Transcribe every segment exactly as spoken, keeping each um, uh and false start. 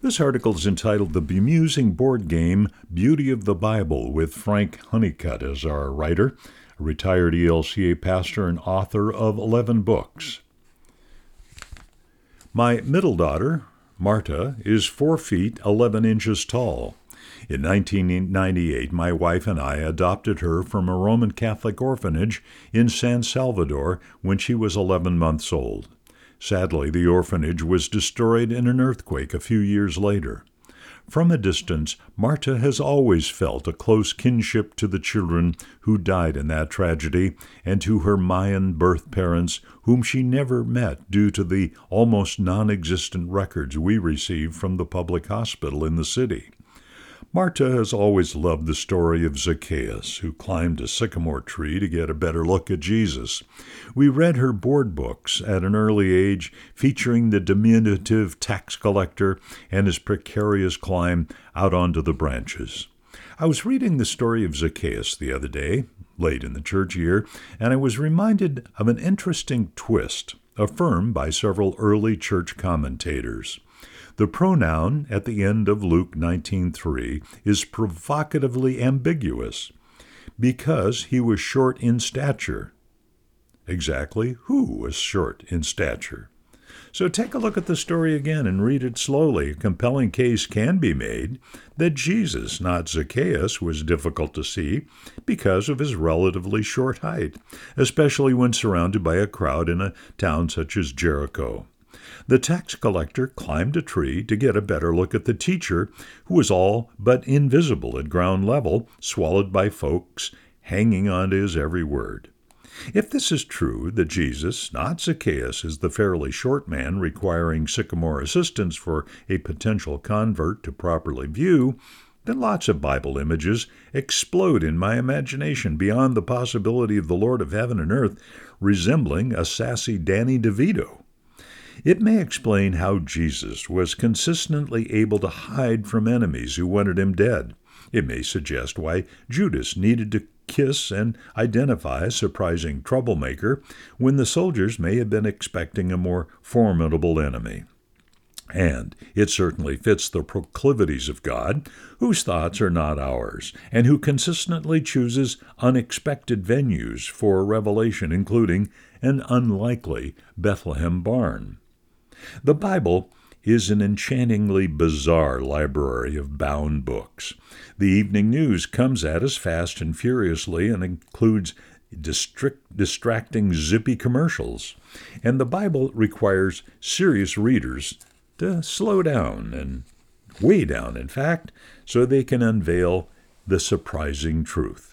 This article is entitled The Bemusing Board Game, Beauty of the Bible, with Frank Honeycutt as our writer, a retired E L C A pastor and author of eleven books. My middle daughter, Marta, is four feet eleven inches tall. In nineteen ninety-eight, my wife and I adopted her from a Roman Catholic orphanage in San Salvador when she was eleven months old. Sadly, the orphanage was destroyed in an earthquake a few years later. From a distance, Marta has always felt a close kinship to the children who died in that tragedy and to her Mayan birth parents, whom she never met due to the almost non-existent records we received from the public hospital in the city. Marta has always loved the story of Zacchaeus, who climbed a sycamore tree to get a better look at Jesus. We read her board books at an early age, featuring the diminutive tax collector and his precarious climb out onto the branches. I was reading the story of Zacchaeus the other day, late in the church year, and I was reminded of an interesting twist affirmed by several early church commentators. The pronoun at the end of Luke nineteen three is provocatively ambiguous, because he was short in stature. Exactly who was short in stature? So take a look at the story again and read it slowly. A compelling case can be made that Jesus, not Zacchaeus, was difficult to see because of his relatively short height, especially when surrounded by a crowd in a town such as Jericho. The tax collector climbed a tree to get a better look at the teacher, who was all but invisible at ground level, swallowed by folks hanging on to his every word. If this is true, that Jesus, not Zacchaeus, is the fairly short man requiring sycamore assistance for a potential convert to properly view, then lots of Bible images explode in my imagination beyond the possibility of the Lord of heaven and earth resembling a sassy Danny DeVito. It may explain how Jesus was consistently able to hide from enemies who wanted him dead. It may suggest why Judas needed to kiss and identify a surprising troublemaker when the soldiers may have been expecting a more formidable enemy. And it certainly fits the proclivities of God, whose thoughts are not ours, and who consistently chooses unexpected venues for revelation, including an unlikely Bethlehem barn. The Bible is an enchantingly bizarre library of bound books. The evening news comes at us fast and furiously and includes district, distracting, zippy commercials. And the Bible requires serious readers to slow down, and way down, in fact, so they can unveil the surprising truth.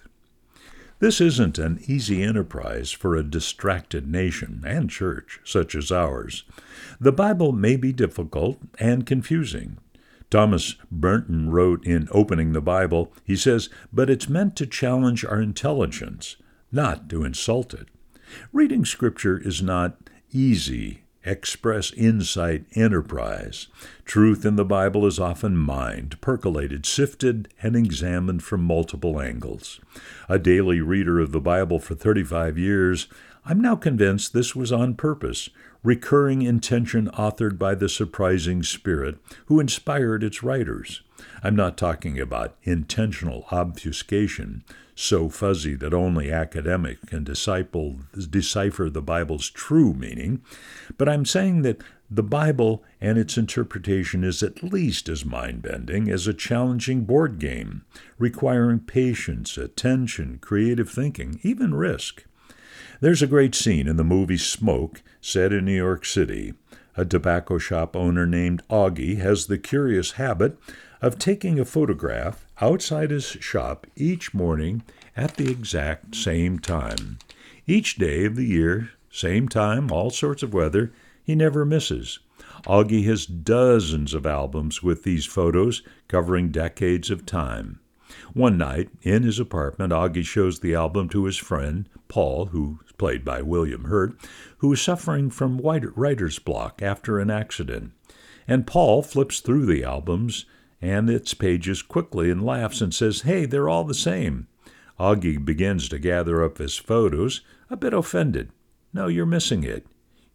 This isn't an easy enterprise for a distracted nation and church such as ours. The Bible may be difficult and confusing. Thomas Merton wrote in Opening the Bible, he says, but it's meant to challenge our intelligence, not to insult it. Reading Scripture is not easy, express insight enterprise. Truth in the Bible is often mined, percolated, sifted, and examined from multiple angles. A daily reader of the Bible for thirty-five years, I'm now convinced this was on purpose, recurring intention authored by the surprising Spirit who inspired its writers. I'm not talking about intentional obfuscation, so fuzzy that only academics can disciple, decipher the Bible's true meaning, but I'm saying that the Bible and its interpretation is at least as mind-bending as a challenging board game, requiring patience, attention, creative thinking, even risk. There's a great scene in the movie Smoke, set in New York City. A tobacco shop owner named Augie has the curious habit of taking a photograph outside his shop each morning at the exact same time. Each day of the year, same time, all sorts of weather, he never misses. Augie has dozens of albums with these photos covering decades of time. One night, in his apartment, Augie shows the album to his friend, Paul, who's played by William Hurt, who is suffering from writer's block after an accident. And Paul flips through the albums and its pages quickly and laughs and says, "Hey, they're all the same." Augie begins to gather up his photos, a bit offended. "No, you're missing it.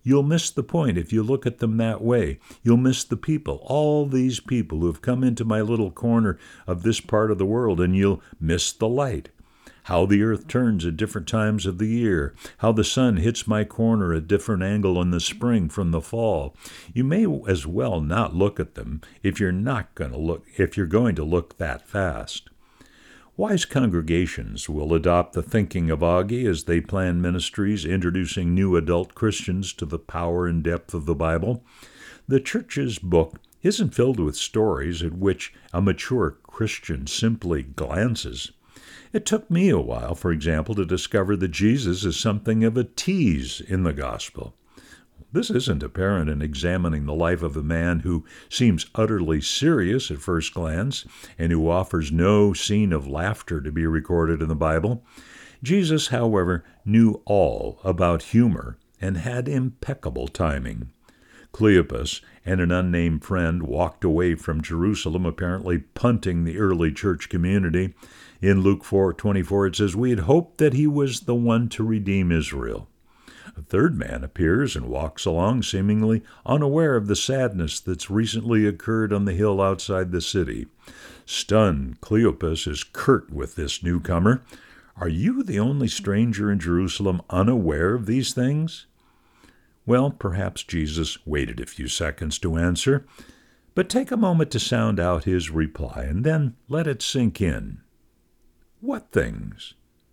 You'll miss the point if you look at them that way. You'll miss the people, all these people who have come into my little corner of this part of the world, and you'll miss the light. How the earth turns at different times of the year, how the sun hits my corner at different angle in the spring from the fall. You may as well not look at them if you're not going to look if you're going to look that fast. Wise congregations will adopt the thinking of Augie as they plan ministries introducing new adult Christians to the power and depth of the Bible. The church's book isn't filled with stories at which a mature Christian simply glances. It took me a while, for example, to discover that Jesus is something of a tease in the gospel. This isn't apparent in examining the life of a man who seems utterly serious at first glance and who offers no scene of laughter to be recorded in the Bible. Jesus, however, knew all about humor and had impeccable timing. Cleopas and an unnamed friend walked away from Jerusalem, apparently punting the early church community. In Luke four twenty-four, it says, "We had hoped that he was the one to redeem Israel." A third man appears and walks along, seemingly unaware of the sadness that's recently occurred on the hill outside the city. Stunned, Cleopas is curt with this newcomer. "Are you the only stranger in Jerusalem unaware of these things?" Well, perhaps Jesus waited a few seconds to answer, but take a moment to sound out his reply, and then let it sink in. What things?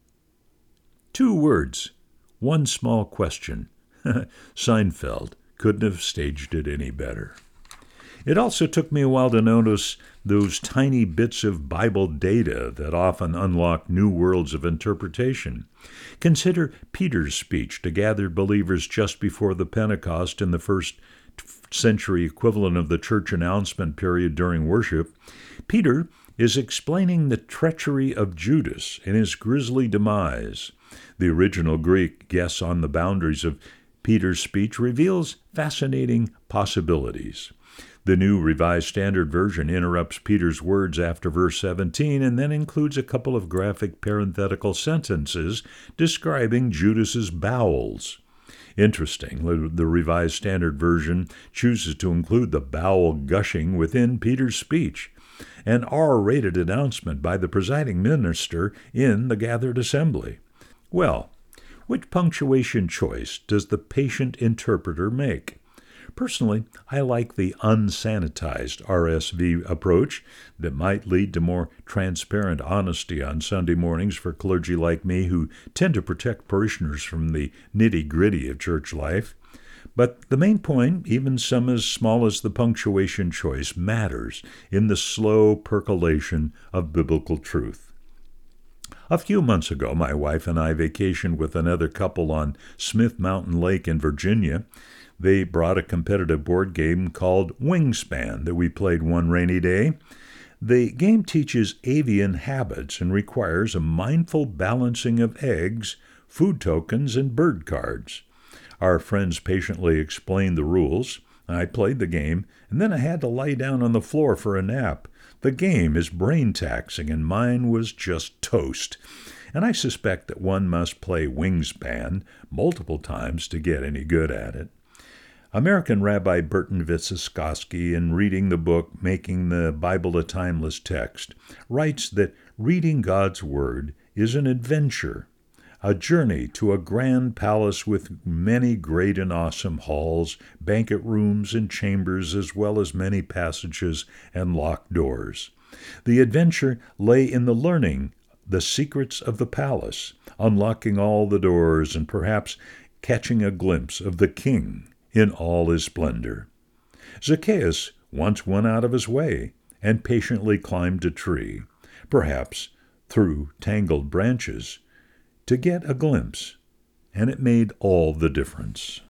Two words, one small question. Seinfeld couldn't have staged it any better. It also took me a while to notice those tiny bits of Bible data that often unlock new worlds of interpretation. Consider Peter's speech to gathered believers just before the Pentecost in the first century equivalent of the church announcement period during worship. Peter is explaining the treachery of Judas and his grisly demise. The original Greek guess on the boundaries of Peter's speech reveals fascinating possibilities. The New Revised Standard Version interrupts Peter's words after verse seventeen and then includes a couple of graphic parenthetical sentences describing Judas's bowels. Interesting, the Revised Standard Version chooses to include the bowel gushing within Peter's speech, an R-rated announcement by the presiding minister in the gathered assembly. Well, which punctuation choice does the patient interpreter make? Personally, I like the unsanitized R S V approach that might lead to more transparent honesty on Sunday mornings for clergy like me who tend to protect parishioners from the nitty-gritty of church life. But the main point, even some as small as the punctuation choice, matters in the slow percolation of biblical truth. A few months ago, my wife and I vacationed with another couple on Smith Mountain Lake in Virginia. They brought a competitive board game called Wingspan that we played one rainy day. The game teaches avian habits and requires a mindful balancing of eggs, food tokens, and bird cards. Our friends patiently explained the rules. I played the game, and then I had to lie down on the floor for a nap. The game is brain-taxing, and mine was just toast. And I suspect that one must play Wingspan multiple times to get any good at it. American Rabbi Burton Vitsikoski, in reading the book Making the Bible a Timeless Text, writes that reading God's Word is an adventure, a journey to a grand palace with many great and awesome halls, banquet rooms, and chambers, as well as many passages and locked doors. The adventure lay in the learning the secrets of the palace, unlocking all the doors, and perhaps catching a glimpse of the king in all his splendor. Zacchaeus once went out of his way and patiently climbed a tree, perhaps through tangled branches, to get a glimpse, and it made all the difference.